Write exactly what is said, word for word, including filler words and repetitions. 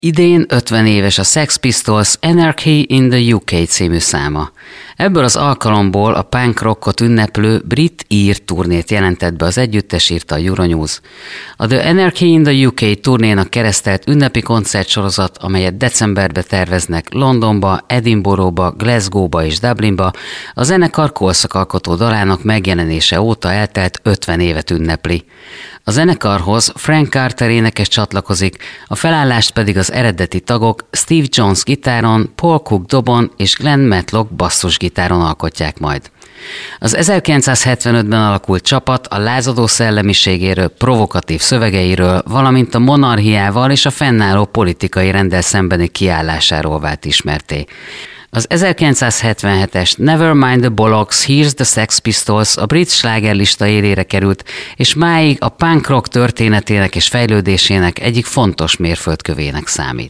Idén ötven éves a Sex Pistols Anarchy in the u ká című száma. Ebből az alkalomból a punk rockot ünneplő brit-ír turnét jelentett be az együttes, írta a Euronews. A The Anarchy in the u ká turnénak keresztelt ünnepi koncertsorozat, amelyet decemberbe terveznek Londonba, Edinburghba, Glasgowba és Dublinba, a zenekar korszakalkotó dalának megjelenése óta eltelt ötven évet ünnepli. A zenekarhoz Frank Carter énekes csatlakozik, a felállást pedig az eredeti tagok Steve Jones gitáron, Paul Cook dobon és Glenn Matlock basszusgitáron alkotják majd. Az ezerkilencszázhetvenötben alakult csapat a lázadó szellemiségéről, provokatív szövegeiről, valamint a monarchiával és a fennálló politikai renddel szembeni kiállásáról vált ismertté. Az ezerkilencszázhetvenhetes Nevermind the Bollocks, Here's the Sex Pistols a brit slágerlista élére került, és máig a punk rock történetének és fejlődésének egyik fontos mérföldkövének számít.